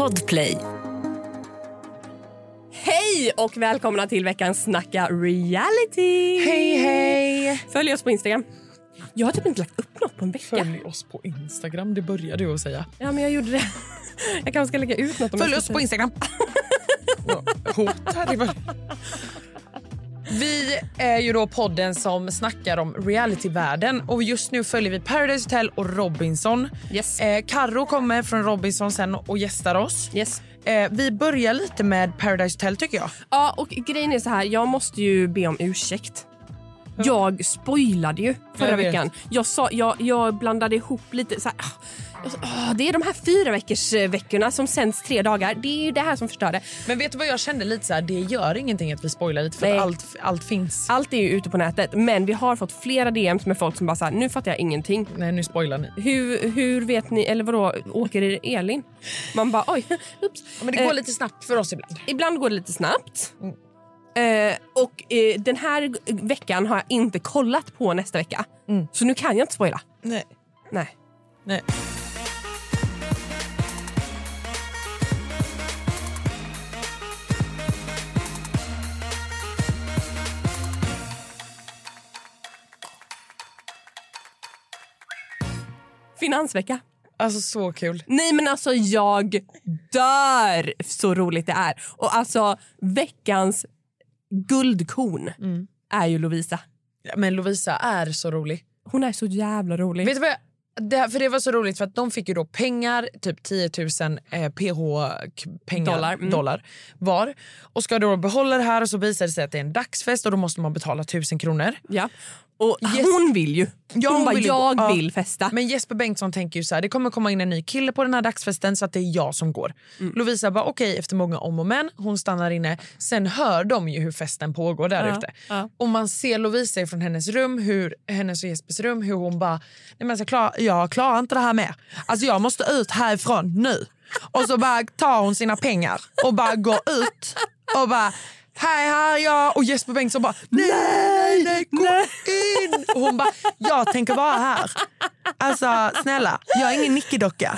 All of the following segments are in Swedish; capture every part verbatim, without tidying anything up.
Podplay. Hej och välkomna till veckans Snacka Reality. Hej hej. Följ oss på Instagram. Jag har typ inte lagt upp något på en vecka. Följ oss på Instagram, det började du att säga. Ja, men jag gjorde det. Jag kanske ska lägga ut något. Följ oss på Instagram. Hot här i början. Vi är ju då podden som snackar om realityvärlden. Och just nu följer vi Paradise Hotel och Robinson. Yes. Eh, Karo kommer från Robinson sen och gästar oss. Yes. Eh, vi börjar lite med Paradise Hotel tycker jag. Ja, och grejen är så här. Jag måste ju be om ursäkt. Jag spoilade ju förra Jag vet. veckan. Jag, sa, jag, jag blandade ihop lite så här, jag sa, åh, det är de här fyra veckors veckorna som sänds tre dagar. Det är ju det här som förstör det. Men vet du vad jag kände lite så här, det gör ingenting att vi spoilar lite för Nej. att allt, allt finns. Allt är ju ute på nätet. Men vi har fått flera D Ms med folk som bara så här, nu fattar jag ingenting. Nej, nu spoilar ni. Hur, hur vet ni, eller vadå, åker Elin? Man bara, oj, ups. Ja, men det går Eh, lite snabbt för oss ibland. Ibland går det lite snabbt. Mm. Eh, och eh, den här veckan har jag inte kollat på nästa vecka. Mm. Så nu kan jag inte spoila. Nej. Nej. Nej. Finansvecka. Alltså så kul. Nej, men alltså jag dör så roligt det är. Och alltså veckans guldkorn Mm. är ju Lovisa. Ja, men Lovisa är så rolig. Hon är så jävla rolig. Vet du vad jag, det, för det var så roligt för att de fick ju då pengar, typ tio tusen eh, P H-pengar Dollar, mm. dollar var. Och ska då behålla det här och så visar det sig att det är en dagsfest och då måste man betala tusen kronor. Ja. Och Yes. hon vill ju. Hon, Ja, hon bara, vill ju- jag ja. vill festa. Men Jesper Bengtsson tänker ju så här, det kommer komma in en ny kille på den här dagsfesten så att det är jag som går. Mm. Lovisa bara okej, efter många om och men, hon stannar inne. Sen hör de ju hur festen pågår där Ja, ute. ja. Och man ser Lovisa från hennes rum, hur, hennes och Jespers rum, hur hon bara, nej men alltså, klar, jag klarar inte det här med. Alltså jag måste ut härifrån nu. Och så bara tar hon sina pengar och bara går ut och bara, hej här är jag. Och Jesper Bengtsson bara, nej, nej, gå nej. in. Och hon bara, jag tänker vara här. Alltså snälla, jag är ingen nickedocka.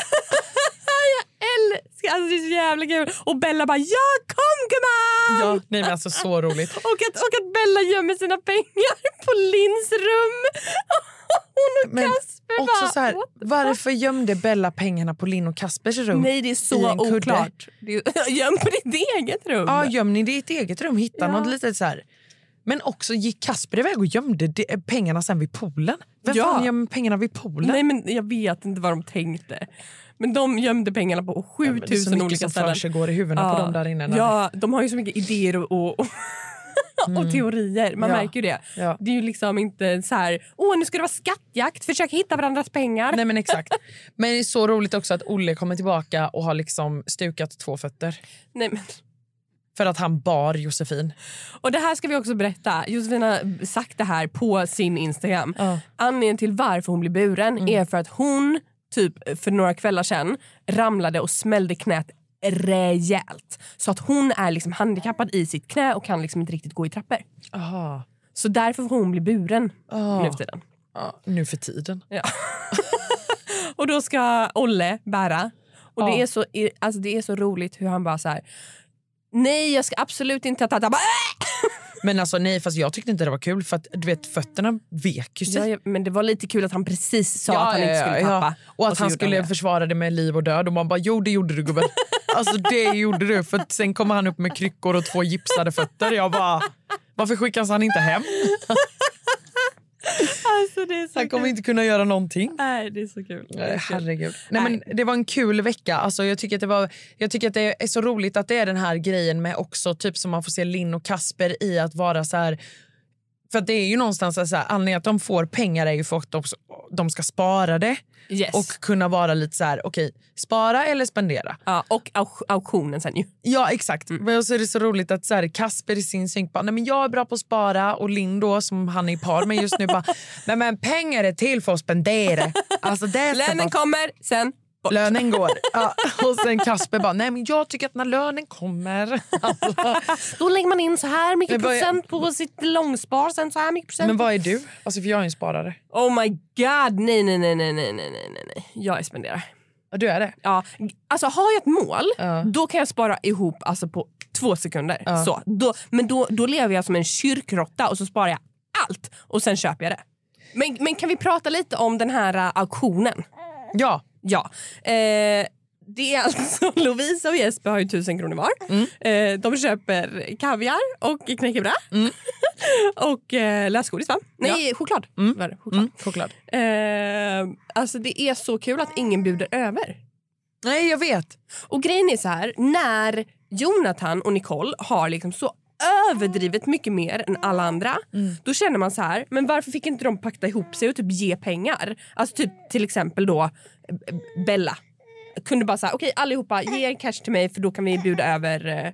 Älskar, alltså det är så jävla kul. Och Bella bara, ja kom gumman! Ja, nej men alltså så roligt. Och att, och att Bella gömmer sina pengar på Lins rum. Hon och Men Kasper också bara, så här, what the varför gömde Bella pengarna på Linn och Kaspers rum? Nej, det är I så en kudde? oklart. Det är, göm på ditt eget rum. Ja, göm ni det i ett eget rum, hitta Ja. något litet så här. Men också gick Kasper iväg och gömde det, pengarna sen vid poolen. Vem Ja. fan gömmer pengarna vid poolen? Nej, men jag vet inte vad de tänkte. Men de gömde pengarna på sjutusen olika ställen. som går i huvudena på dem där inne. När Ja, de har ju så mycket idéer och, och, och, och teorier. Man Ja. märker ju det. Ja. Det är ju liksom inte så här, åh nu ska det vara skattjakt, försök hitta varandras pengar. Nej men exakt. Men det är så roligt också att Olle kommer tillbaka och har liksom stukat två fötter. Nej, men. För att han bar Josefin. Och det här ska vi också berätta. Josefin har sagt det här på sin Instagram. Ja. Anledningen till varför hon blir buren Mm. är för att hon typ för några kvällar sedan ramlade och smällde knät rejält. Så att hon är liksom handikappad i sitt knä och kan liksom inte riktigt gå i trappor. Aha. Så därför får hon bli buren Ah. nu för tiden. Ja, nu för tiden. Ja. Och då ska Olle bära. Och Ja. det, är så, alltså det är så roligt hur han bara så här, nej jag ska absolut inte ta ta. Bara, äh! Men alltså nej, fast jag tyckte inte det var kul för att du vet fötterna vek ju sig. Ja, ja, men det var lite kul att han precis sa Ja, att han ja, inte skulle ja, tappa. ja. Och att så han gjorde skulle det. försvara det med liv och död. Och man bara, jo det gjorde du gubben. Alltså det gjorde du. För att sen kommer han upp med kryckor och två gipsade fötter. Jag bara, varför skickas han inte hem? Alltså, det är så Han kommer kul. inte kunna göra någonting. Nej, det är så kul. Det är Nej, kul. herregud. Nej, men det var en kul vecka. Alltså, jag, tycker att det var, jag tycker att det är så roligt att det är den här grejen med också typ som man får se Linn och Kasper i att vara så här. För att det är ju någonstans så här, anledningen att de får pengar är ju för att de, de ska spara det. Yes. Och kunna vara lite så här, okej, spara eller spendera. Ja, och au- auktionen sen ju. Ja, exakt. Mm. Men så är det så roligt att så här, Kasper i sin synk bara, nej men jag är bra på att spara. Och Linn då, som han är i par med just nu, bara, nej men pengar är till för att spendera. Alltså det ska Lönen bara... kommer, sen bort. Lönen går. Ja, och sen Kasper bara, nej men jag tycker att när lönen kommer. Alltså. Då lägger man in så här mycket Men vad är- procent på sitt långspar, sen så här mycket procent. Men vad är du? Alltså för jag är en sparare. Oh my god, nej, nej, nej, nej, nej, nej, nej, nej. Jag är spenderare. Och du är det? Ja, alltså har jag ett mål, Ja. då kan jag spara ihop alltså på två sekunder. Ja. Så, då, men då, då lever jag som en kyrkrotta och så sparar jag allt och sen köper jag det. Men, men kan vi prata lite om den här uh, auktionen? Ja. Ja. Eh, det är alltså Lovisa och Jesper har ju tusen kronor var. Mm. Eh, de köper kaviar och knäckebröd. Mm. och eh, lösgodis, va? Nej, ja. choklad. Mm. Var det? Choklad. Mm. Choklad. Eh, alltså det är så kul att ingen bjuder över. Nej, jag vet. Och grejen är så här, när Jonathan och Nicole har liksom så överdrivet mycket mer än alla andra, mm. då känner man så här, men varför fick inte de pakta ihop sig och typ ge pengar? Alltså typ till exempel då Bella kunde bara säga, okej okay, allihopa ge cash till mig för då kan vi bjuda över eh,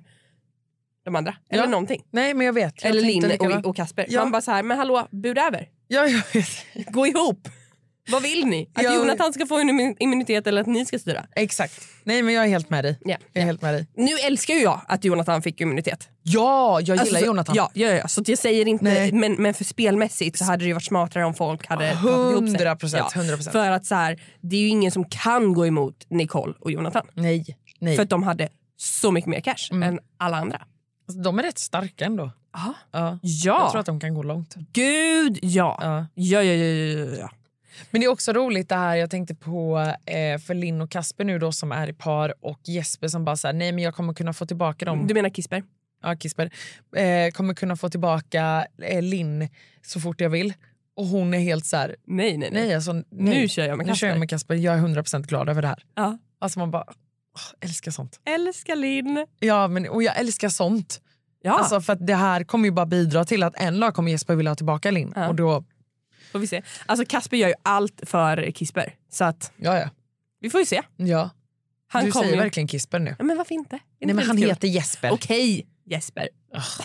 de andra. Eller ja. någonting. Nej, men jag vet. Jag Eller Linn och, och Kasper. Ja. Man bara så här, men hallå, bjuda över. Ja, jag vet. Gå ihop. Vad vill ni? Att jag... Jonathan ska få en immunitet eller att ni ska styra? Exakt. Nej, men jag är helt med dig. Yeah. Jag är helt med dig. Nu älskar ju jag att Jonathan fick immunitet. Ja, jag gillar alltså, Jonathan. Ja, ja, ja, så jag säger inte, men, men för spelmässigt så hade det ju varit smartare om folk hade hundra procent, hundra procent. För att så här, det är ju ingen som kan gå emot Nicole och Jonathan. Nej, nej. För att de hade så mycket mer cash mm. än alla andra. Alltså, de är rätt starka ändå. Aha. Ja. Ja. Jag tror att de kan gå långt. Gud, ja. Ja. Ja, ja, ja, ja, ja. Men det är också roligt det här, jag tänkte på eh, för Linn och Kasper nu då som är i par och Jesper som bara säger nej men jag kommer kunna få tillbaka dem. Du menar Kisper? Ja, Kisper. Eh, kommer kunna få tillbaka eh, Linn så fort jag vill. Och hon är helt så här, nej, nej, nej. nej, alltså, nej. Nu kör jag med Kasper. Nu kör jag med Kasper. Jag är hundra procent glad över det här. Ja. Alltså man bara, åh, älskar sånt. Älskar Linn. Ja, men, och jag älskar sånt. Ja. Alltså för att det här kommer ju bara bidra till att en lag kommer Jesper vilja ha tillbaka Linn. Ja. Och då... Får vi se. Alltså Kasper gör ju allt för Kisper. Så att Ja, ja. vi får ju se. Ja. Han du säger ju... verkligen Kisper nu. Ja, men varför inte? Nej, men han kul? heter Jesper. Okej, Jesper. Oh.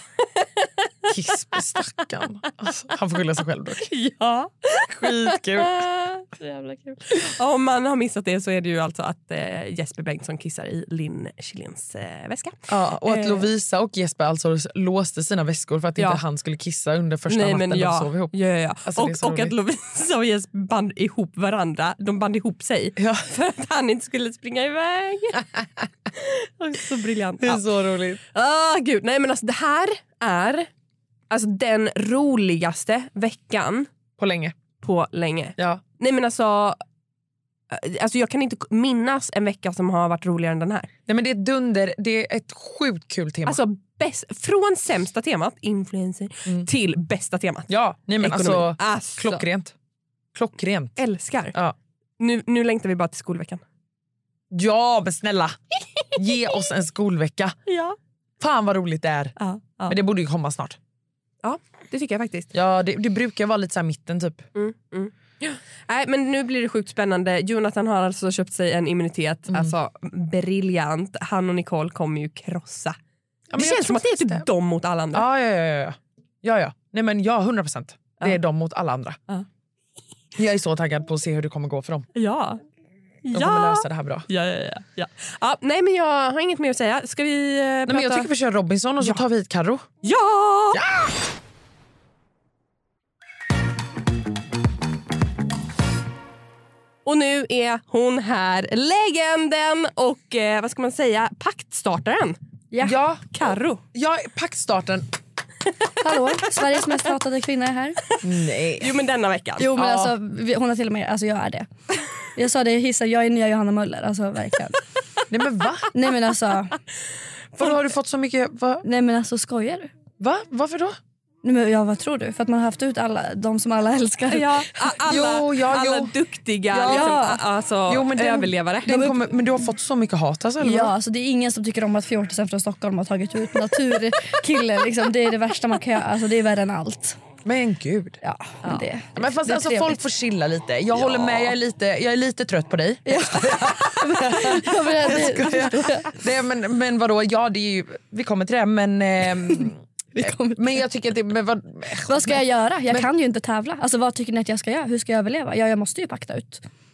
Kisper, stackarn. Alltså, han får skylla sig själv dock. Ja. Skitkul. Så jävla kul. Om man har missat det så är det ju alltså att eh, Jesper Bengtsson kissar i Linn Kjellins eh, väska. Ja, och att eh. Lovisa och Jesper alltså låste sina väskor för att ja. inte han skulle kissa under första Nej, natten men ja. de sov ihop. Ja, ja, ja. Alltså, och och att Lovisa och Jesper band ihop varandra. De band ihop sig ja. för att han inte skulle springa iväg. Och så briljant. Det är ja. så roligt. Ah, gud. Nej, men alltså det här är alltså den roligaste veckan På länge. på länge. Ja. Nej, men alltså alltså jag kan inte minnas en vecka som har varit roligare än den här. Nej, men det är ett dunder, det är ett sjukt kul tema. Alltså bäst, från sämsta temat influencer mm. till bästa temat. Ja, nej men alltså, alltså klockrent. Klockrent. Älskar. Ja. Nu, nu längtar vi bara till skolveckan. Ja, men snälla. Ge oss en skolvecka. Ja. Fan vad roligt det är. Ja, ja. Men det borde ju komma snart. Ja, det tycker jag faktiskt. Ja, det, det brukar vara lite så här mitten typ. Mm, mm. Ja. Nej, men nu blir det sjukt spännande. Jonathan har alltså köpt sig en immunitet. Mm. Alltså briljant. Han och Nicole kommer ju krossa. Ja, det känns som att det är typ det. dem mot alla andra. Ja, ja, ja. ja. ja, ja. Nej, men ja, hundra procent. Det är dem mot alla andra. Ja. Jag är så taggad på att se hur det kommer gå för dem. Ja. De ja. kommer lösa det här bra. Ja, ja, ja. ja. ja nej, men jag har inget mer att säga. Ska vi eh, prata? Nej, men jag tycker vi kör Robinson och så ja. tar vi hit Karo. Ja! Ja! Och nu är hon här, legenden och eh, vad ska man säga, paktstartaren. Ja, ja. Karo. Ja, paktstarten. Hallå, Sveriges mest hatade kvinna är här. Nej. Jo, men denna veckan. Jo, men ja. alltså, hon har till och med, alltså jag är det. Jag sa det i hissen, jag är nya Johanna Möller, alltså verkligen. Nej, men va? Nej, men alltså. För har du fått så mycket, va? Nej, men alltså skojar du? Va? Varför då? Nej, men ja, vad tror du? För att man har haft ut alla, de som alla älskar. Ja, alla, jo, ja, alla jo. duktiga ja. liksom, alltså, jo, men den, överlevare. Den kommer, men du har fått så mycket hat alltså, eller? Ja, alltså det är ingen som tycker om att fjortisen från Stockholm har tagit ut naturkille. Liksom. Det är det värsta man kan göra. Alltså, det är värre än allt. Men gud. Ja, men ja. det, Men fast det är alltså, trevligt. folk får chilla lite. Jag ja. håller med, jag är lite, jag är lite trött på dig. Ja. Ja, men det, det, det, men, men vadå, ja det är ju, vi kommer till det, men... Ehm, men jag tycker att det... Men vad, vad ska jag göra? Jag men, kan ju inte tävla. Alltså vad tycker ni att jag ska göra? Hur ska jag överleva? Ja, jag måste ju pakta ut.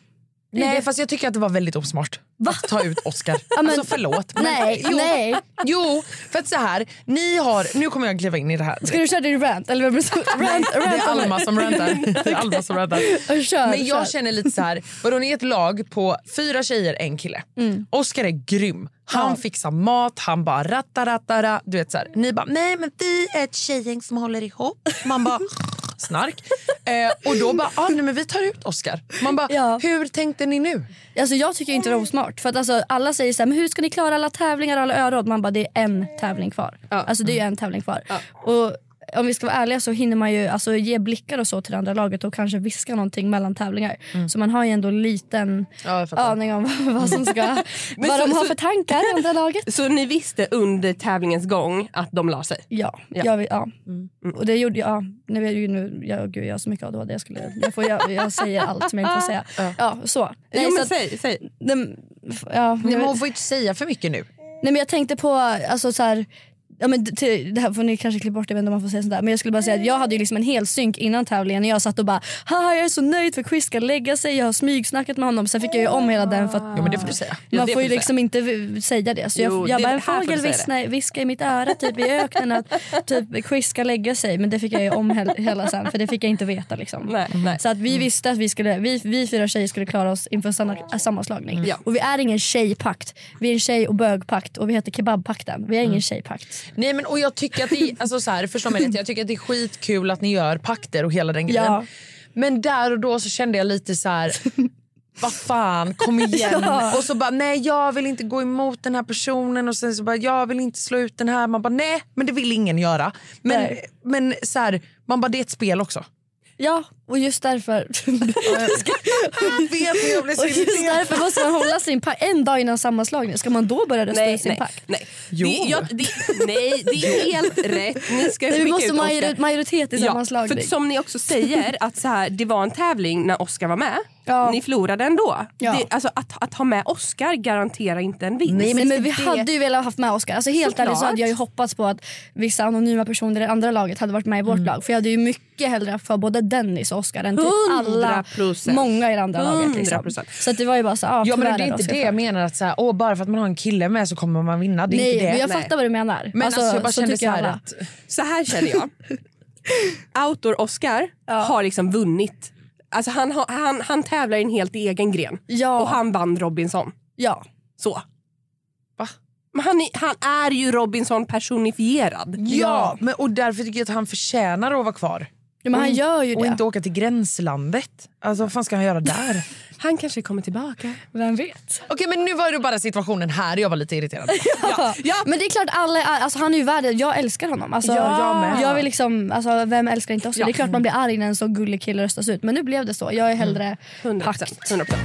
Nej, fast jag tycker att det var väldigt osmart Va? att ta ut Oscar. men- Alltså förlåt. Men, Nej, jo, nej. Jo, för att så här, ni har, nu kommer jag kliva in i det här. Ska du köra din rant? Eller vem rant, rant, Det är Alma som rantar. Det är Alma som rantar. Kör, Men jag kör. känner lite så här, vadå, ni är ett lag på fyra tjejer, en kille. Mm. Oscar är grym. Han Ja. fixar mat, han bara ratta ratta ra. Du vet så här, ni bara nej men vi är ett tjejgäng som håller ihop. Man bara snark. Eh, och då bara ah, nej men vi tar ut Oscar. Man bara Ja. hur tänkte ni nu? Alltså jag tycker inte det är osmart. För att alltså, alla säger så här, men hur ska ni klara alla tävlingar och alla öråd? Man bara, det är en tävling kvar. Ja. Alltså det är ju en tävling kvar. Ja. Och om vi ska vara ärliga så hinner man ju alltså, ge blickar och så till det andra laget och kanske viska någonting mellan tävlingar. Så man har ju ändå liten Ja, jag fattar. aning om vad som ska, vad så- de har så- för tankar i andra laget. Så ni visste under tävlingens gång att de la sig? Ja, Ja. Jag, vill- ja. Och det gjorde jag. Ja, nu är det ju nu, jag, gud, jag har så mycket A D H D. Jag, skulle, jag, får, jag, jag säger allt som jag inte får säga. Ja, så. Nej, jo, så men att, säg, säg. den, ja, Nej, jag- men hon får ju inte säga för mycket nu. Nej men jag tänkte på alltså så här, ja men till, det här får ni kanske klippa bort, jag vet inte om man får säga sådär. Men jag skulle bara säga att jag hade ju liksom en hel synk innan tävlingen. Jag satt och bara, haha jag är så nöjd för Chris ska lägga sig. Jag har smygsnackat med honom. Sen fick jag ju om hela den för att Jo men det får du säga. Ja, man det får ju får du liksom inte v- säga det. Så jag, Jo, jag det- bara, en här får du fågel säga viskar, viskar i mitt öra typ i öknen att typ Chris ska lägga sig. Men det fick jag ju om hel, hela sen, för det fick jag inte veta liksom. Nej, nej. Så att vi visste att vi, skulle, vi, vi fyra tjejer skulle klara oss inför samma, sammanslagning. Ja. Och vi är ingen tjejpakt. Vi är en tjej- och bögpakt. Och vi heter kebabpakten. Vi är ingen tjejpakt. Nej men och jag tycker att det, alltså så här, förstå mig rätt, jag tycker att det är skitkul att ni gör pakter och hela den grejen. Ja. Men där och då så kände jag lite så här, vad fan, kom igen. Ja. Och så bara, nej jag vill inte gå emot den här personen. Och sen så bara, jag vill inte slå ut den här. Man bara, nej, men det vill ingen göra. Men, Nej. men så här, man bara, det är ett spel också. Ja, och just därför Jag vet, jag blir så och just irriterad. därför måste man hålla sin pakt en dag innan sammanslagningen. Ska man då börja rösta Nej, ut sin nej, pakt? nej. Jo. Det, jag, det, nej, det är helt rätt. Ni ska Nej, vi skicka måste ut major- Oscar. majoritet i Ja, sammanslagning. för som ni också säger, att så här, det var en tävling när Oscar var med. Ja. Ni förlorade ändå. Ja. Det, alltså, att, att ha med Oscar garanterar inte en vinst. Nej, men, men vi det- hade ju velat haft med Oscar. Alltså helt Såklart. ärligt så hade jag ju hoppats på att vissa anonyma personer i det andra laget hade varit med i vårt lag. För jag hade ju mycket hellre för både Dennis och Oscar än typ alla, Hundra procent. många i det andra laget. Hundra Liksom. procent. Så att det var ju bara så, ah, Ja men tyvärr det är inte Oscar det för. jag menar att så här, åh, bara för att man har en kille med så kommer man vinna. Det är Nej, inte det. men jag Nej. fattar vad du menar. Men alltså, jag bara kände tycker så här alla. att Så här känner jag. Outdoor-Oscar har liksom vunnit. Alltså han, har- han, han tävlar i en helt egen gren. Ja. Och han vann Robinson. Ja. Så. va? Men han, är- han är ju Robinson personifierad. Ja, men, och därför tycker jag att han förtjänar att vara kvar. Ja, men han gör ju Och det. inte åka till gränslandet. Alltså vad fan ska han göra där? Han kanske kommer tillbaka. Vem vet? Okej men nu var det bara situationen här, jag var lite irriterad. Ja. Ja. Men det är klart alla är, alltså han är ju värd det. Jag älskar honom. Alltså, Ja, jag med. jag vill liksom, alltså, vem älskar inte Oscar? Ja. Det är klart man blir arg när en så gullig kille röstas ut. Men nu blev det så. Jag är hellre hundra pakt. procent. hundra procent.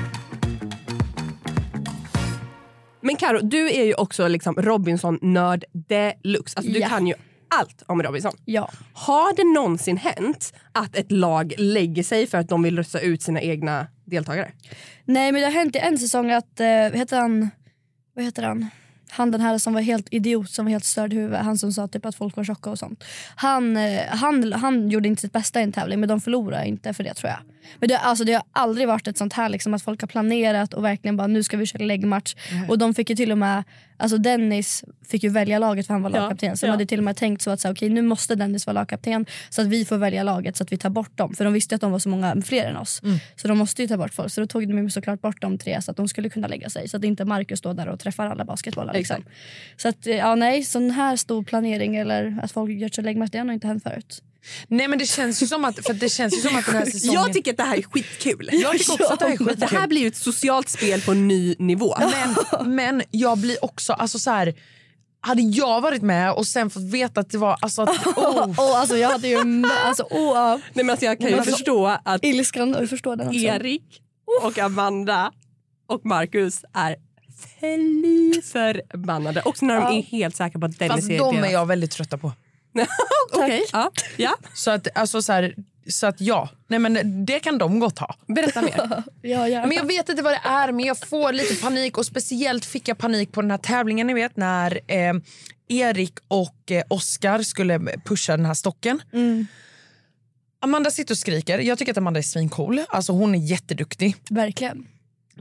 Men Karo, du är ju också liksom Robinson-nörd deluxe. Alltså, du Ja. kan ju allt om Robinson. Ja. Har det någonsin hänt att ett lag lägger sig för att de vill rösta ut sina egna deltagare? Nej, men det har hänt i en säsong att, eh, vad heter han? Vad heter han? Han den här som var helt idiot, som var helt störd i huvudet. Han som sa typ att folk var tjocka och sånt. Han, eh, han, han gjorde inte sitt bästa i en tävling, men de förlorade inte för det tror jag. Men det, alltså, det har aldrig varit ett sånt här liksom, att folk har planerat och verkligen bara nu ska vi köra läggmatch. Mm. Och de fick ju till och med, alltså Dennis fick ju välja laget för han var Ja, lagkapten. Så ja. de hade till och med tänkt så att så, okay, nu måste Dennis vara lagkapten så att vi får välja laget så att vi tar bort dem. För de visste att de var så många fler än oss. Mm. Så de måste ju ta bort folk. Så då tog de ju såklart bort de tre så att de skulle kunna lägga sig. Så att inte Marcus står där och träffar alla basketbollar. Liksom. Så att, ja nej, sån här stor planering eller att folk gör sig läggmatch, det har nog inte hänt förut. Nej men det känns ju som att, för det känns ju som att den här säsongen... Jag tycker att det här är skitkul. Jag tycker också att det här är Det skitkul. här blir ju ett socialt spel på en ny nivå. Men, men jag blir också, alltså så här, hade jag varit med och sen fått veta att det var, alltså att, oh, Oh, alltså jag hade ju alltså, oh, Nej, men alltså, jag kan ju Men alltså- förstå att ilskan, och jag förstår den också. Erik och Amanda och Marcus är fly förbannade. Också när de Ja. är helt säkra på att Dennis fast är de är deras. jag väldigt trötta på. Okej, ja. ja. Så att, alltså så här, så att ja, nej men det kan de gott ha. Berätta mer. Ja, ja. Men jag vet inte vad det är, men jag får lite panik. Och speciellt fick jag panik på den här tävlingen, ni vet, när eh, Erik och eh, Oscar skulle pusha den här stocken. Mm. Amanda sitter och skriker. Jag tycker att Amanda är svincool. Alltså hon är jätteduktig. Verkligen.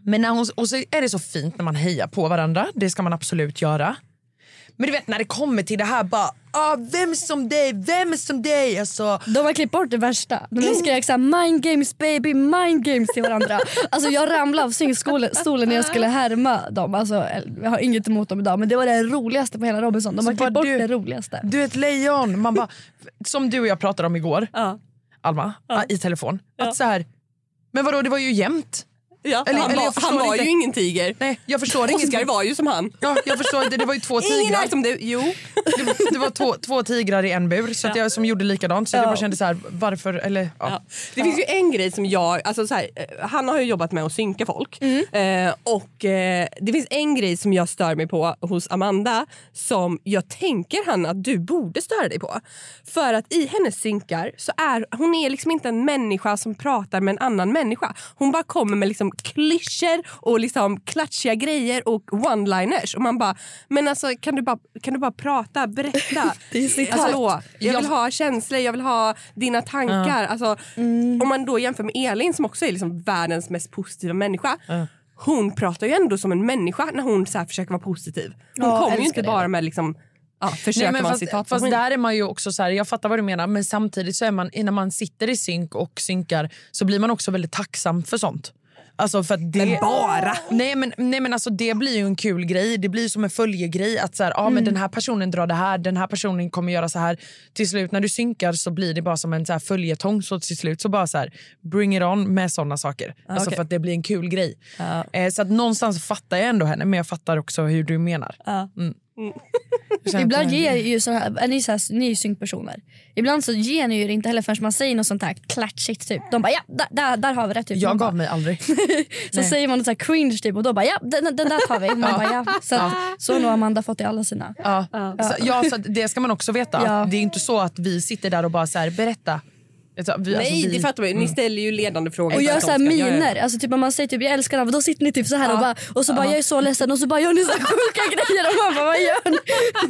Men när hon, och så är det så fint när man hejar på varandra. Det ska man absolut göra. Men du vet när det kommer till det här bara, ah, vem som dig, vem som dig, alltså. De har klippt bort det värsta. De skrek såhär, mind games baby, mind games till varandra. Alltså jag ramlade av syngstolen när jag skulle härma dem. Alltså jag har inget emot dem idag, men det var det roligaste på hela Robinson. De har klippt bort du, det roligaste. Du är ett lejon, man bara, som du och jag pratade om igår, ja. Alma, ja. i telefon. Ja. Att så här, men vadå, det var ju jämnt. Ja, eller, han eller var, han var ju ingen tiger. Nej, jag förstår Oscar ingenting. var ju som han. Ja, jag förstår inte. Det var ju två tigrar. Ingen är som du. Jo. Det, det var två, två tigrar i en bur så att jag som gjorde likadant. Så ja. jag bara kände så här, varför eller ja. Ja. Det finns ju en grej som jag, alltså så här, han har ju jobbat med att synka folk. Mm. Eh, och eh, det finns en grej som jag stör mig på hos Amanda som jag tänker Hanna att du borde störa dig på. För att i hennes synkar så är hon är liksom inte en människa som pratar med en annan människa. Hon bara kommer med liksom klyschor och liksom klatschiga grejer och one-liners och man bara, men alltså kan du bara, kan du bara prata, berätta. Det är citat. Alltså, jag vill ha känslor, jag vill ha dina tankar. Uh. Alltså, mm. Om man då jämför med Elin som också är liksom världens mest positiva människa. Uh. Hon pratar ju ändå som en människa när hon så här försöker vara positiv. Hon oh, kommer ju inte det. bara med liksom ja, försöker Nej, man fast, citat. Fast där är man ju också så här, jag fattar vad du menar, men samtidigt så är man, när man sitter i synk och synkar så blir man också väldigt tacksam för sånt. Alltså för att det, men bara nej men, nej men alltså det blir ju en kul grej. Det blir ju som en följegrej att så här, ah, mm. men den här personen drar det här, den här personen kommer göra så här. Till slut när du synkar så blir det bara som en så här följetong. Så till slut så bara så här, bring it on med sådana saker. Alltså okay. För att det blir en kul grej. uh. eh, Så att någonstans fattar jag ändå henne, men jag fattar också hur du menar. uh. mm. Mm. Ibland ger ju så här, är ni, så här, ni är synkpersoner. Ibland så ger ni ju inte heller förrän man säger något sånt här klatschigt typ. De bara ja, där, där, där har vi det typ. Jag man gav bara, mig aldrig. Så Nej. säger man något så här cringe typ och då bara ja, den, den där tar vi. Man bara, ja. Så, att, så har nog Amanda fått i alla sina. Ja, ja. Så, ja, så det ska man också veta. Ja. Det är inte så att vi sitter där och bara så här, berätta. Alltså, vi, Nej, alltså, vi, det fattar man. Ni ställer ju ledande frågor. Och gör så här miner. Alltså typ om man säger typ jag älskar honom, då sitter ni typ så här ja. och bara och så bara ja. jag är så ledsen och så bara gör ni så här sjuka grejer och man bara vad gör ni?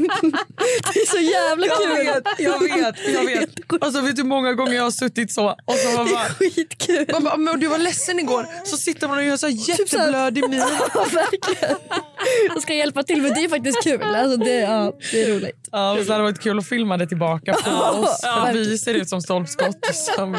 Det är så jävla kul. Jag vet, jag vet, jag vet. Alltså vet du hur många gånger jag har suttit så och så man bara, det är skitkul. Man bara, men du var ledsen igår. Så sitter man och gör så här jätteblödig min. Ja, verkligen. Och ska hjälpa till, men det är faktiskt kul. Alltså det, ja, det är roligt. Ja, så hade det varit kul att filma det tillbaka på oss. För vi ser ut som stolpskott. Som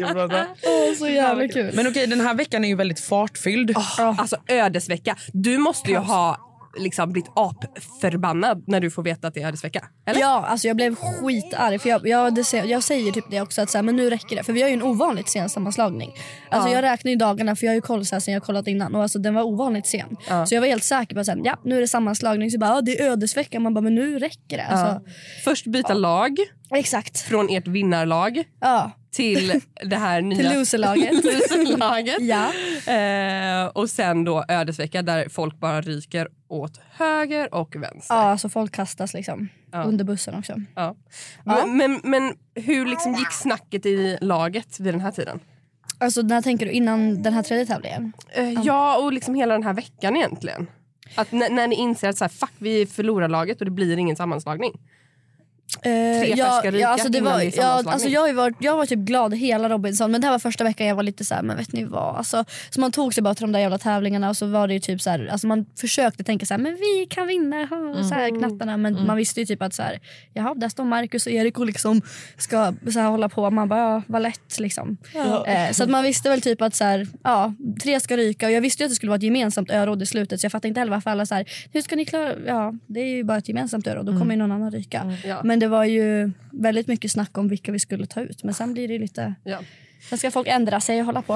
oh, så jävla kul. Men okej, den här veckan är ju väldigt fartfylld. Oh, alltså ödesvecka. Du måste ju ha liksom blivit apförbannad när du får veta att det är ödesvecka. Eller? Ja, alltså jag blev skitarg. För jag, jag, det, jag säger typ det också, att så här, men nu räcker det. För vi har ju en ovanligt sen sammanslagning. Alltså ja. jag räknar ju dagarna, för jag har ju kollat så här sen jag kollat innan. Och alltså den var ovanligt sen. Ja. Så jag var helt säker på att ja, nu är det sammanslagning. Så bara, ja, det är ödesvecka. Man bara, men nu räcker det. Alltså, ja. Först byta ja. lag. Exakt. Från ert vinnarlag. Ja. Till det här nya till loserlaget. loserlaget. Ja. Eh, och sen då ödesvecka där folk bara ryker åt höger och vänster. Ja, alltså folk kastas liksom ja. under bussen också. Ja. Ja. Men, men, men hur liksom gick snacket i laget vid den här tiden? Alltså när tänker du innan den här tredje tävlingen? Eh, ja, och liksom hela den här veckan egentligen. Att n- när ni inser att så här, fuck, vi förlorar laget och det blir ingen sammanslagning. Uh, ja, ja, alltså det var, ja, alltså jag, var, jag var typ glad hela Robinson. Men det här var första veckan jag var lite så här, men vet ni vad alltså, så man tog sig bara till de där jävla tävlingarna. Och så var det ju typ så här, alltså man försökte tänka så här, men vi kan vinna ha, så här knattarna. Men mm. man visste ju typ att så här, jaha, där står Marcus och Erik och liksom ska så här hålla på. Man bara, ja, vad lätt liksom. Ja. eh, Så att man visste väl typ att så här, ja, tre ska ryka. Och jag visste ju att det skulle vara ett gemensamt öråd i slutet. Så jag fattade inte heller varför alla så här, hur ska ni klara, ja, det är ju bara ett gemensamt öråd. Då kommer mm. ju någon annan ryka. mm. ja. Men det var ju väldigt mycket snack om vilka vi skulle ta ut. Men sen blir det lite... Ja. Sen ska folk ändra sig och hålla på.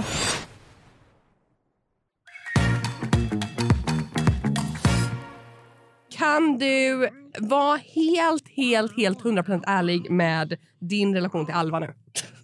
Kan du vara helt, helt, helt hundra procent ärlig med din relation till Alva nu?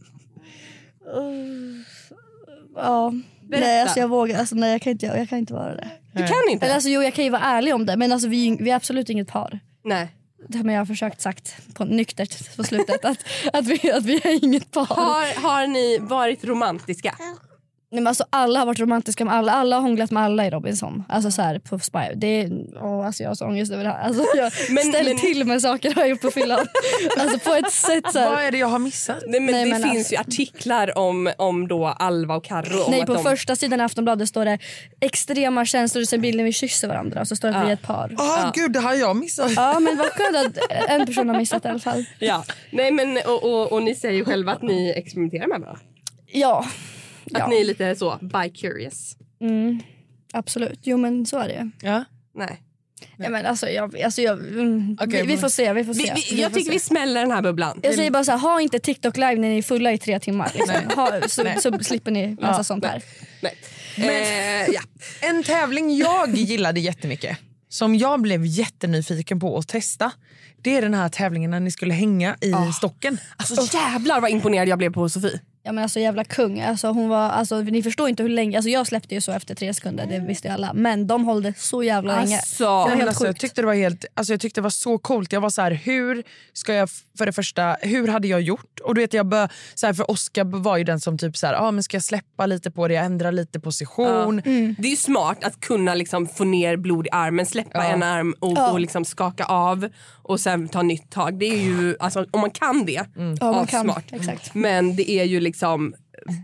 Uh, ja. Berätta. Nej, alltså jag vågar. Alltså, nej, jag kan inte, jag kan inte vara det. Du kan inte? Eller, alltså, jo, jag kan ju vara ärlig om det. Men alltså, vi, vi är absolut inget par. Nej. Det men jag har försökt sagt på nyktert på slutet att, att, vi, att vi är inget par. Har, har ni varit romantiska? Nej, men alltså, alla har varit romantiska med alla. Alla har hånglat med alla i Robinson. Alltså så här på Spy. Det är, åh, alltså jag har så ångest över det här. Alltså, jag Men- ställer men- till med saker har jag gjort på fyllan. Alltså på ett sätt så här. Vad är det jag har missat? Nej, men Nej, det men finns alltså- ju artiklar om, om då Alva och Karro. Om Nej, att på de... första sidan i Aftonbladet står det extrema känslor och sen bilden vi kysser varandra. Och så står det att vi är ett par. Åh Ja. gud, det har jag missat. Ja, men vad skönt att en person har missat i alla fall. Ja. Nej, men, och, och, och ni säger ju själva att ni experimenterar med varandra. Ja. Att Ja. ni är lite så bi-curious. Mm, absolut. Jo, men så är det. Ja. Nej. Ja, men alltså, jag, alltså, jag, mm, Okej, vi, vi men- får se. Vi får se. Vi, vi, jag tycker vi smäller den här bubblan. Jag säger bara så här, ha inte TikTok live när ni är fulla i tre timmar. Liksom. Ha, så, så slipper ni massa Ja, sånt här. Nej. Eh, ja. En tävling jag gillade jättemycket, som jag blev jättenyfiken på att testa, det är den här tävlingen när ni skulle hänga i stocken. Alltså jävlar vad imponerad jag blev på Sofie. Ja, men alltså jävla kung. Alltså, hon var, alltså, ni förstår inte hur länge. Alltså, jag släppte ju så efter tre sekunder, det visste ju alla. Men de hållde så jävla länge. Alltså, Det var Men helt alltså, jag sjukt. tyckte det var helt, alltså jag tyckte det var så coolt. Jag var så här, hur ska jag för det första, hur hade jag gjort? Och du vet jag bör, så här, för Oscar var ju den som typ så här, ah, men ska jag släppa lite på det, ändra lite position. Mm. det är ju smart att kunna liksom få ner blod i armen, släppa Ja. en arm och, Ja. och liksom skaka av och sen ta nytt tag. Det är ju, alltså, om man kan det, Ja, man kan. smart. Exakt. Men det är ju liksom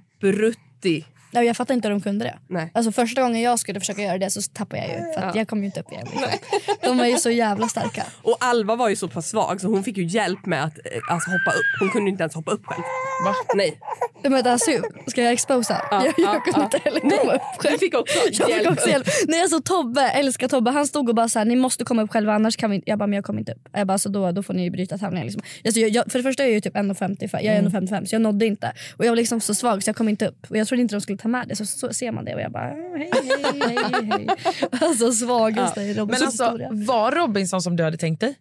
brutti. Ja, jag fattar inte hur de kunde det. Nej. Alltså, första gången jag skulle försöka göra det så tappade jag ju. För att jag kom ju inte upp igen. Liksom. De är ju så jävla starka. Och Alva var ju så pass svag så hon fick ju hjälp med att eh, alltså, hoppa upp. Hon kunde inte ens hoppa upp själv. Va? Nej. Men alltså, ska jag exposa? Ja, jag jag ja, kunde ja. inte heller komma upp själv. Du fick också Jag fick hjälp också upp. hjälp. Nej, alltså Tobbe, älskar Tobbe. Han stod och bara så här, ni måste komma upp själva annars kan vi inte. Jag bara, men jag kommer inte upp. Jag bara, så då, då får ni bryta tävlingen liksom. Alltså, jag, jag, för det första är jag ju typ en femtiofem. Jag är en femtiofem så jag nådde inte. Och jag var liksom så svag så jag kom inte upp. Och jag trodde inte de skulle ta med det. Så, så ser man det och jag bara, hej, hej, hej, hej. Alltså svagaste i Men Robinsons alltså, historia. var Robinson som du hade tänkt dig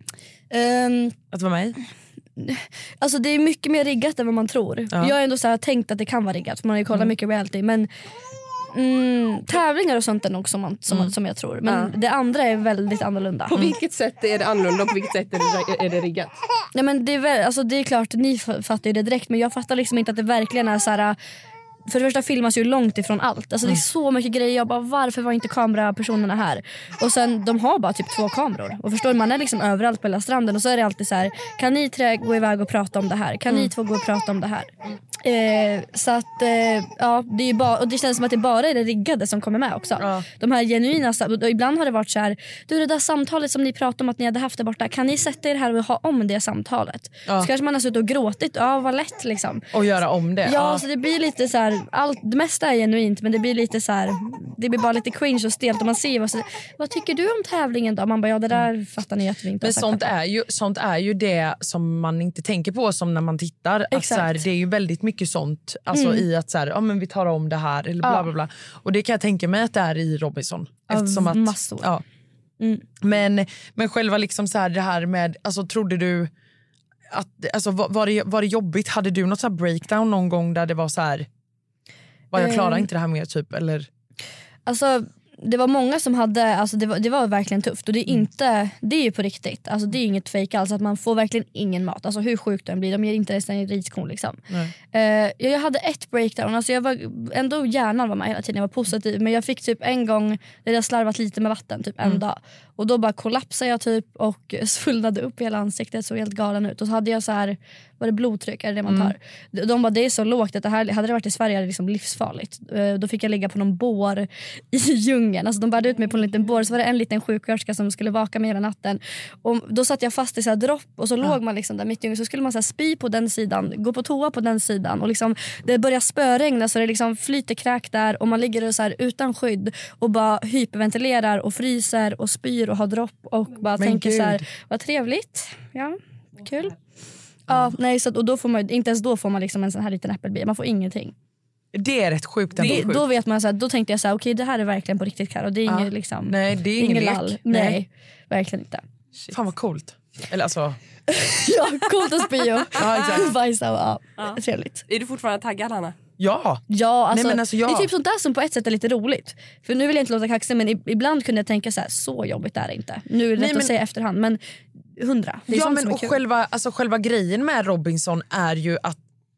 Ehm, att vara med i? Alltså det är mycket mer riggat än vad man tror. Ja. Jag har ändå så här tänkt att det kan vara riggat. Man har ju kollat Mm. mycket reality. Men mm, tävlingar och sånt är nog som, man, som, Mm. som jag tror. Men det andra är väldigt annorlunda. På vilket sätt är det annorlunda och på vilket sätt är det, är det riggat? Ja, men det, är väl, alltså, det är klart, ni f- fattar ju det direkt. Men jag fattar liksom inte att det verkligen är så här. För det första filmas ju långt ifrån allt. Alltså, det är så mycket grejer. Jag bara, varför var inte kamerapersonerna här? Och sen, de har bara typ två kameror. Och förstår du, man är liksom överallt på hela stranden. Och så är det alltid så här, kan ni tre gå iväg och prata om det här? Kan ni två gå och prata om det här? Eh, så att, eh, ja, det är ju bara, och det känns som att det bara är det riggade som kommer med också. Ja. De här genuina, och ibland har det varit så här, du det där samtalet som ni pratade om att ni hade haft där borta, kan ni sätta er här och ha om det samtalet? Ja. Så kanske man har suttit och gråtit, ja vad lätt liksom. Och göra om det? Ja, så det blir lite så här, allt, det mesta är genuint men det blir lite så här, det blir bara lite cringe och stelt och man ser vad, så, vad tycker du om tävlingen då? Man bara, ja det där fattar ni att vi inte Men har sagt. sånt är, ju, sånt är ju det som man inte tänker på som när man tittar. Att Exakt. så här, det är ju väldigt mycket sånt alltså, i att så här, ja, men vi tar om det här eller bla Ja. bla bla. Och det kan jag tänka mig att det är i Robinson. Av Eftersom att, massor. Ja. Mm. Men, men själva liksom så här, det här med, alltså trodde du att, alltså var, var, det, var det jobbigt? Hade du något så här breakdown någon gång där det var så här, var jag klarar Eh. inte det här mer typ eller? Alltså det var många som hade, alltså det var, det var verkligen tufft och det är inte, det är ju på riktigt, alltså det är inget fake alls, att man får verkligen ingen mat, alltså hur sjukt den blir, de ger inte ens en riskorn liksom. Eh, jag hade ett breakdown, alltså jag var ändå, hjärnan var med hela tiden, jag var positiv, men jag fick typ en gång där jag slarvat lite med vatten typ en Mm. dag och då bara kollapsade jag typ och svullnade upp hela ansiktet, så helt galen ut, och så hade jag så här, var det blodtryck är det, det man tar. De, de bara, det är så lågt att det här, hade det varit i Sverige är det liksom livsfarligt. Eh, då fick jag ligga på någon bår i djungeln, alltså de bärde ut mig på en liten bår, så var det en liten sjuksköterska som skulle vaka mig hela natten och då satt jag fast i så här dropp och så låg man liksom där mitt i djungeln, så skulle man så här spy på den sidan, gå på toa på den sidan och liksom det börjar spöregna så det liksom flyter kräk där och man ligger så här utan skydd och bara hyperventilerar och fryser och spyr och har dropp och bara Men tänker gud. så här, vad trevligt, ja, kul. Ja, nej, så, och då får man, inte ens då får man liksom en sån här liten äppelbit, man får ingenting. Det är rätt sjukt. Det är ändå. sjukt. Då vet man så här, då tänkte jag så här, okej det här är verkligen på riktigt här och det är Ja. inget liksom, Nej, det är ingen lek. lall. Nej. Nej. verkligen inte. Fan vad coolt. Eller alltså, Ja, coolt att spy och Ja, exakt. bajsa och ja, ja. Trevligt. Är du fortfarande taggad, Hanna? ja. Ja, alltså, Nej, men alltså, ja. det är typ sånt där som på ett sätt är lite roligt. För nu vill jag inte låta kaxig, men i- ibland kunde jag tänka så här, så jobbigt är det inte. Nu är det Nej, lätt men- att säga efterhand, men hundra. Det är Ja, sånt men som är och kul. själva, alltså, själva grejen med Robinson är ju att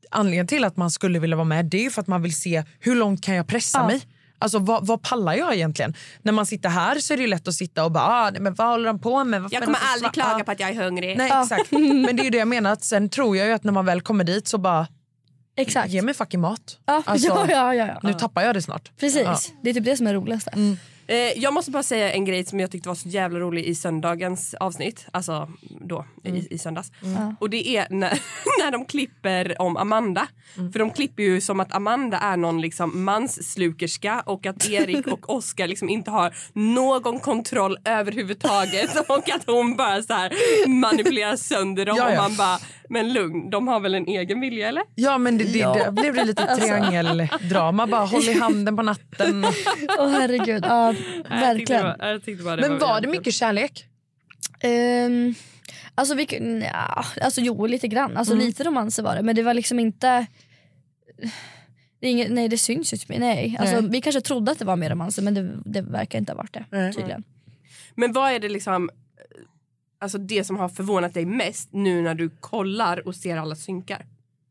anledningen till att man skulle vilja vara med, det är ju för att man vill se hur långt kan jag pressa Ja. mig. Alltså vad, vad pallar jag egentligen? När man sitter här så är det ju lätt att sitta och bara, ah, nej, men vad håller de på med? Varför Jag är kommer de så aldrig sva- klaga ah. på att jag är hungrig. Nej, exakt. Men det är ju det jag menar. Att sen tror jag ju att när man väl kommer dit så bara, Exakt. ge mig fucking mat. Ja, Alltså, ja, ja, ja, ja. Nu tappar jag det snart. Precis. Ja. Det är typ det som är roligaste. Mm. Eh, jag måste bara säga en grej som jag tyckte var så jävla rolig i söndagens avsnitt. Alltså då, Mm. i, i söndags. Mm. Och det är när, när de klipper om Amanda. Mm. För de klipper ju som att Amanda är någon liksom mansslukerska och att Erik och Oscar liksom inte har någon kontroll överhuvudtaget. Och att hon bara så här manipulerar sönder dem. Ja, ja. Och man bara, men lugn, de har väl en egen vilja eller? Ja, men det, det, Ja. det blev det lite triangeldrama. Bara håll i handen på natten. Åh herregud, ja, verkligen. Jag tyckte bara, jag tyckte bara det Men var det jävligt mycket kärlek? Um, alltså, vi, ja, alltså jo, lite grann. Alltså Mm. lite romanser var det. Men det var liksom inte... Det är inget, nej, det syns ju inte. Nej. Alltså, Nej. vi kanske trodde att det var mer romanser, men det, det verkar inte ha varit det. Nej. Tydligen. Men vad är det liksom, alltså det som har förvånat dig mest nu när du kollar och ser alla synkar?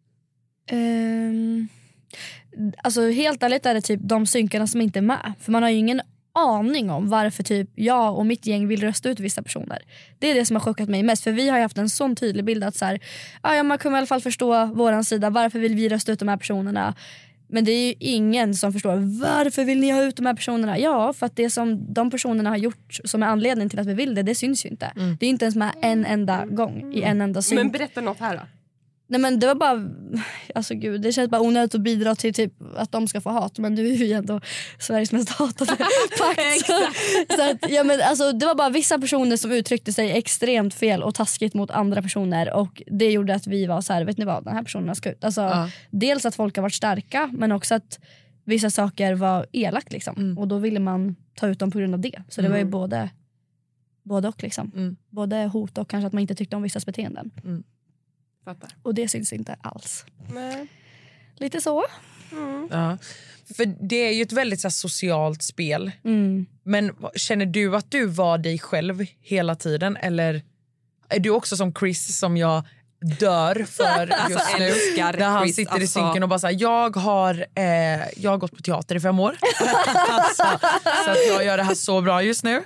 Um, alltså helt ärligt är det typ de synkarna som inte är med. För man har ju ingen aning om varför typ jag och mitt gäng vill rösta ut vissa personer. Det är det som har chockat mig mest. För vi har ju haft en sån tydlig bild att så här, ja, man kommer i alla fall förstå våran sida. Varför vill vi rösta ut de här personerna? Men det är ju ingen som förstår varför vill ni ha ut de här personerna? Ja, för att det som de personerna har gjort som är anledningen till att vi vill det, det syns ju inte. Mm. Det är inte ens med en enda gång i en enda synk. Men berätta något här då. Nej, men det var bara, alltså gud, det känns bara onödigt att bidra till typ att de ska få hat, men du är ju ändå Sveriges mest hatade pakt. så, så att, ja, men alltså, det var bara vissa personer som uttryckte sig extremt fel och taskigt mot andra personer, och det gjorde att vi var så här, vet ni vad, den här personen ska ut. Alltså, Ja. dels att folk har varit starka, men också att vissa saker var elakt liksom. Mm. Och då ville man ta ut dem på grund av det. Så det var ju Mm. både, både och liksom. Mm. Både hot och kanske att man inte tyckte om vissa beteenden. Fattar. Och det syns inte alls. Nej. Lite så. Mm. Ja. För det är ju ett väldigt så här, socialt spel. Mm. Men känner du att du var dig själv hela tiden? Eller är du också som Chris som jag dör för just Alltså, nu? älskar Där han Chris, sitter i alltså. synken och bara säger jag har eh, jag har gått på teater i fem år. alltså, så att jag gör det här så bra just nu.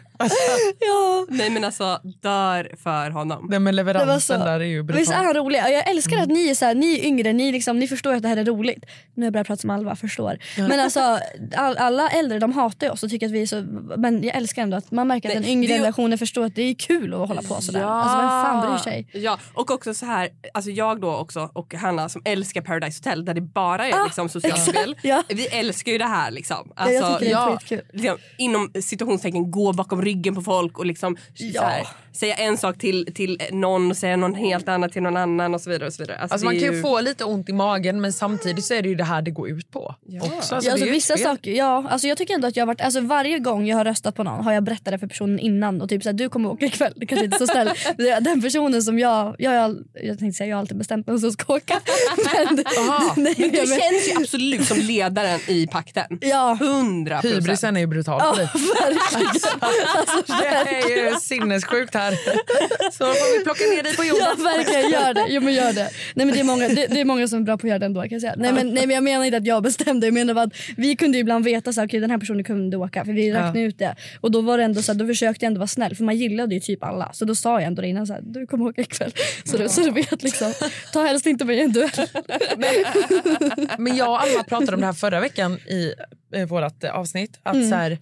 Ja. Nej men alltså, dör för honom. Nej, men Det var leveransen så. där är ju Visst är brutal. han rolig? Jag älskar att ni är, så här, ni är yngre, ni, liksom, ni förstår att det här är roligt. Nu har jag börjat prata som Alva, förstår. Men alltså, all, alla äldre de hatar oss och tycker att vi är så... Men jag älskar ändå att man märker att Nej, den yngre det är ju- generationen förstår att det är kul att hålla på sådär. Alltså vem fan bryr sig? Ja, och också så här, alltså jag då också och Hanna som älskar Paradise Hotel där det bara är Ah, liksom socialt spel. Ja. Vi älskar ju det här liksom. Ja, jag Alltså, tycker det är ja, skitkul. liksom, inom situationstecken gå bakom ryggen på folk och liksom Ja. så här, säga en sak till, till någon och säga någon helt annat till någon annan och så vidare. Och så vidare. Alltså, Alltså det man är kan ju få lite ont i magen, men samtidigt så är det ju det här det går ut på. Ja. Också. Alltså, Ja, det är alltså, ju ett vissa spel. saker, ja, alltså, jag tycker ändå att jag har varit, alltså, varje gång jag har röstat på någon har jag berättat det för personen innan och typ såhär, du kommer åka ikväll, det kanske inte är så snäll. Den personen som jag, jag, jag, jag tänkte säga jag har alltid bestämt vem som ska åka. Men, Aha. nej, Men du jag vet- känns ju absolut som ledaren i pakten. Ja, Hundra procent. Hybrisen är ju brutal på dig. Det är ju sinnessjukt här. Så får vi plocka ner dig på jorden. ja, verkligen, gör det. Jo, men gör det. Nej, men det, är många, det, det är många som är bra på att göra det ändå, kan jag säga. Nej, men, nej, men jag menar inte att jag bestämde. Jag menar bara att vi kunde ibland veta så här, okej, den här personen kunde åka, för vi räknade Ja. ut det. Och då var det ändå så här, då försökte jag ändå vara snäll, för man gillade ju typ alla. Så då sa jag ändå det innan så här, du kommer åka ikväll. Så, du, så du vet liksom, ta helst inte med i en duell. Men jag och Alma pratade om det här förra veckan i eh, vårt eh, avsnitt. Att Mm. så här,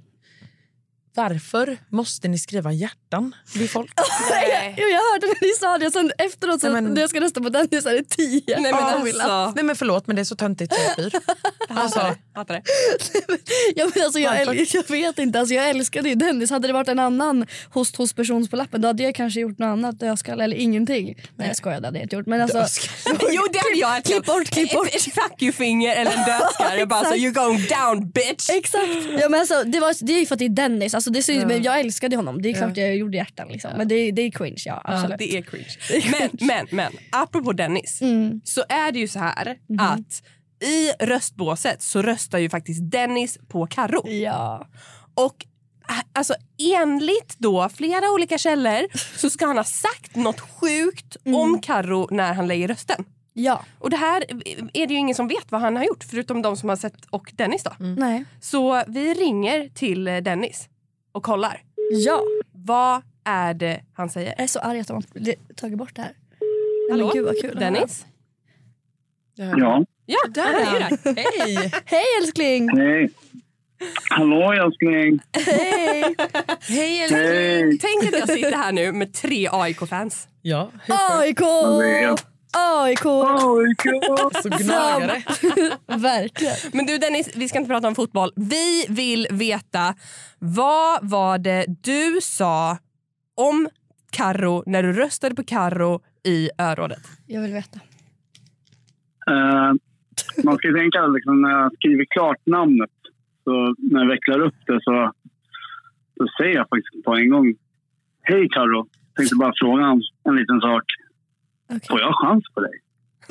varför måste ni skriva hjärtan vid folk? Nej. Jo, jag hörde när ni sa det, sen efteråt så, Nej, men- när jag ska rösta på den, det är så här, det är tio. Nej men Ja, alltså. Nej men förlåt, men det är så töntigt. Alltså, Hatar det. Hatar det. Ja, men alltså, jag, Varför? äl- jag vet inte, alltså, jag älskade ju Dennis. Hade det varit en annan host hos person på lappen, då hade jag kanske gjort något annat, dödskalle eller ingenting. Nej, jag skojar, det hade jag inte gjort. Men alltså, Jo det hade jag. Klipp bort, klipp bort. Ett, ett fuck you-finger eller en dödskalle. Jag bara så, you're going down bitch. exakt. Ja, men alltså, det, var, det är ju för att det är Dennis. Alltså, det syns, men jag älskade honom. Det är klart jag gjorde hjärtan. Liksom. Men det, det är cringe, ja. Absolut. Det är cringe. Men, men, men, apropå Dennis Mm. så är det ju så här att i röstbåset så röstar ju faktiskt Dennis på Karo. Ja. Och alltså enligt då flera olika källor så ska han ha sagt något sjukt om Karo när han lägger rösten. Ja. Och det här är det ju ingen som vet vad han har gjort förutom de som har sett och Dennis då. Mm. Nej. Så vi ringer till Dennis och kollar. Ja. Vad är det han säger? Jag är så arg att de har tagit bort det här. Hallå? Men gud vad kul. Dennis? Ja. Ja, där är det. Hej! Hej älskling! Hej. Hallå älskling. Hej! Hej! Hej. Tänk att jag sitter här nu med tre A I K-fans. Ja, A I K! A I K! så gnagare. Verkligen. Men du Dennis, vi ska inte prata om fotboll. Vi vill veta, vad var det du sa om Karo när du röstade på Karo i Örådet? Jag vill veta. Uh, man ska tänka liksom, när jag skriver klart namnet, så när jag vecklar upp det så, så säger jag faktiskt på en gång: hej Karo, tänkte bara fråga en, en liten sak. Okay. Får jag chans på dig?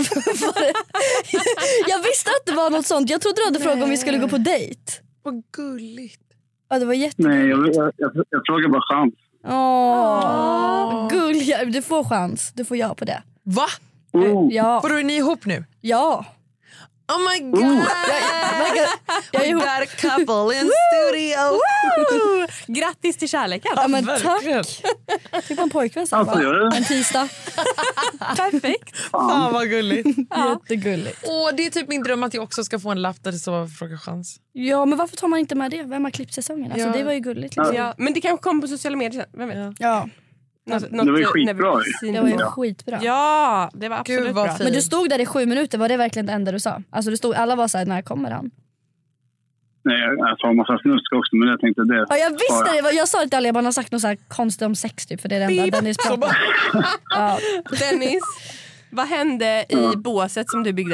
Jag visste att det var något sånt. Jag trodde du hade frågat om vi skulle gå på dejt. Vad gulligt. Ja, det var jättegulligt. Nej, jag, jag, jag, jag frågar bara chans. Åh, gulliga. Du får chans. Du får ja på det. Va? Oh. Ja. Vadå, är ni ihop nu? Ja. Oh my god! Oh. Jag, jag, jag är We ihop. got a couple in studio! Woo! Grattis till kärleken. Ja, men Verkligen. tack. Fick man pojkvän sen Alltså, gör va? det? En tisdag. Perfekt. Fan vad gulligt. Jättegulligt. Åh, det är typ min dröm att jag också ska få en lapp där det står Fråga chans. Ja, men varför tar man inte med det? Vem har klippt säsongen? Alltså, Ja. det var ju gulligt. Liksom. Ja, men det kanske kommer på sociala medier sen. Vem vet? Ja. Ja, Något, Det var ju något, skitbra. nervös- det var ju Ja. skitbra. Ja, det var absolut Gud, vad bra. fint. Men du stod där i sju minuter, var det verkligen det enda du sa? Alltså du stod, alla var så här, när kommer han? Nej, jag, jag sa en massa snusk också, men jag tänkte det. Ja, jag visste bara. det. Jag sa det till alla, jag bara har sagt något så här konstigt om sex typ, för det är det enda Dennis pratar om. Ja. Dennis, vad hände i Ja. båset som du byggde?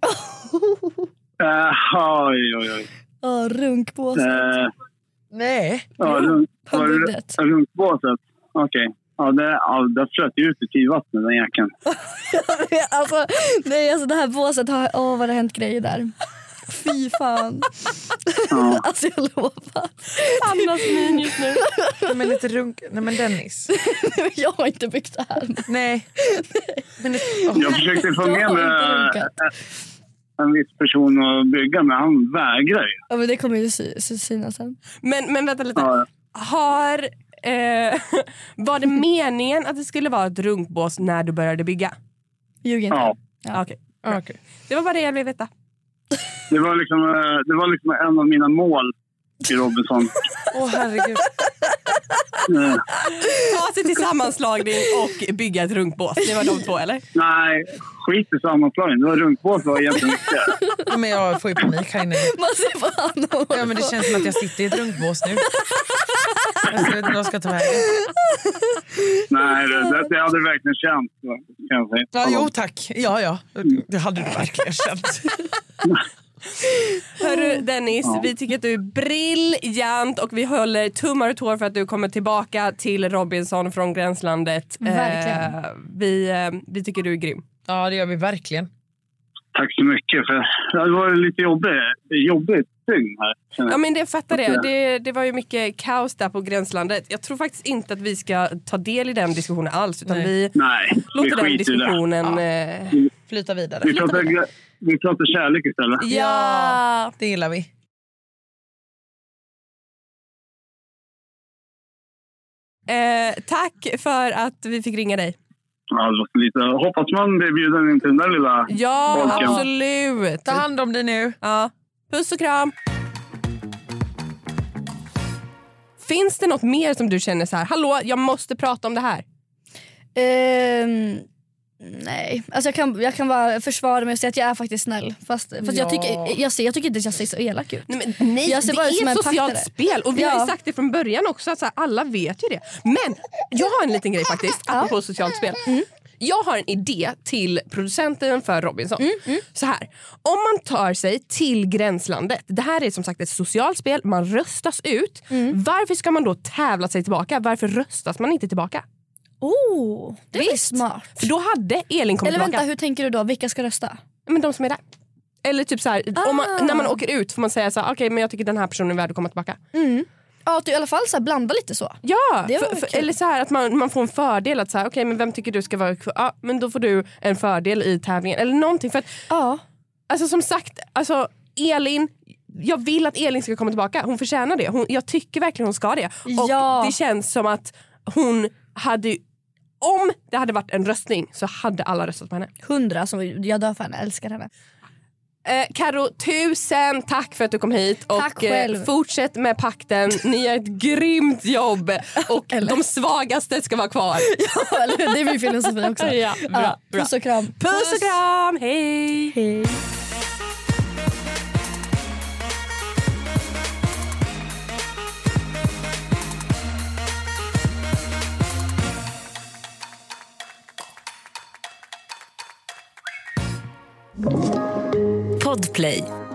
Uh, oj, oj, oj. Åh, runkpåse. Uh, Nej. ja, runk, på var det budget. runkbåset. Okej. Okay. Ja, det, ja, det flöt ju ut i tidvattnet, den jäkeln. alltså, nej, alltså det här båset har, åh vad det har hänt grejer där. Fy fan. Ja. Alltså jag lovar. Annas min just nu. Nej, men lite runk. Nej men Dennis. Jag har inte byggt det här. Nej. Men det... åh. Jag försökte få Jag med har mig inte runkat. en, en viss person att bygga, men han vägrar ju. Ja, men det kommer ju sy- sy- synas sen. Men, men vänta lite. Ja. Har, eh, var det meningen att det skulle vara ett runkbås när du började bygga? Ljug inte. Ja. Ja. Okej. Okej. Det var bara det jag ville veta. Det var liksom, eh, det var liksom en av mina mål i Robinson. Åh herregud. Eh, Ta sig till sammanslagning och bygga ett runkbås. Det var de två, eller? nej, skit i sammanslagning. Det var runkbås var egentligen viktigare. Ja, men jag får ju panik här inne. Man ser på honom. Ja, men det känns som att jag sitter i ett runkbås nu. Alltså, jag vet inte vad jag ska ta vägen. Nej, det, det, det hade du verkligen känt. Kan jag säga. Ja, jo tack. Ja, ja. Det hade du verkligen känt. Hörru Dennis, vi tycker att du är briljant och vi håller tummar och tår för att du kommer tillbaka till Robinson från Gränslandet. Verkligen. Eh, vi, eh, vi tycker du är grym. Ja, det gör vi verkligen. Tack så mycket. För det var lite jobbigt, jobbigt dygn här. känner jag. Ja, men det fattar det. det. Det var ju mycket kaos där på Gränslandet. Jag tror faktiskt inte att vi ska ta del i den diskussionen alls, utan Nej. vi Nej, vi låter den skiter i det. diskussionen... eh, Flyta vidare. Vi pratar, vi pratar kärlek istället. Ja! Det gillar vi. Eh, tack för att vi fick ringa dig. Ja, det var lite. Hoppas man blir bjuden in till den där lilla Ja, folken. absolut. Ta hand om dig nu. Ja. Puss och kram. Finns det något mer som du känner så här, hallå, jag måste prata om det här? Ehm, nej, alltså jag kan, jag kan bara försvara mig och säga att jag är faktiskt snäll. Fast, fast Ja. jag, tycker, jag, ser, jag tycker inte att jag ser så elak ut. Nej, men nej Jag ser det bara ut som är en ett socialt packare. spel och vi har Ja. ju sagt det från början också att så här, alla vet ju det. Men jag har en liten grej faktiskt, apropå socialt spel. Mm. Jag har en idé till producenten för Robinson. Mm, Så här, om man tar sig till Gränslandet, det här är som sagt ett socialt spel, man röstas ut. Mm. Varför ska man då tävla sig tillbaka? Varför röstas man inte tillbaka? Oh, det är Visst. smart. För då hade Elin kommit Eller vänta, tillbaka. hur tänker du då? Vilka ska rösta? Men de som är där. Eller typ så här, om Ah. man, när man åker ut får man säga så här, okej, men jag tycker den här personen är värd att komma tillbaka. Mm. Ja, att du i alla fall så här blanda lite så. Ja, Det var för, för, kul. eller så här att man, man får en fördel att så här, okej, men vem tycker du ska vara kvar? Ja, men då får du en fördel i tävlingen eller någonting för att Ja. alltså som sagt, alltså Elin, jag vill att Elin ska komma tillbaka. Hon förtjänar det. Hon, jag tycker verkligen hon ska det. Och Ja. det känns som att hon hade, om det hade varit en röstning så hade alla röstat på henne. Hundra, som jag dör för henne, älskar henne. Eh, Karo, tusen tack för att du kom hit. Tack och eh, själv. fortsätt med pakten. Ni gör ett grymt jobb. Och Eller? de svagaste ska vara kvar. Ja, eller hur? Det är min filosofi också. Ja, bra, Ja, bra. puss och kram. Puss och kram, hej! Hej. Podplay.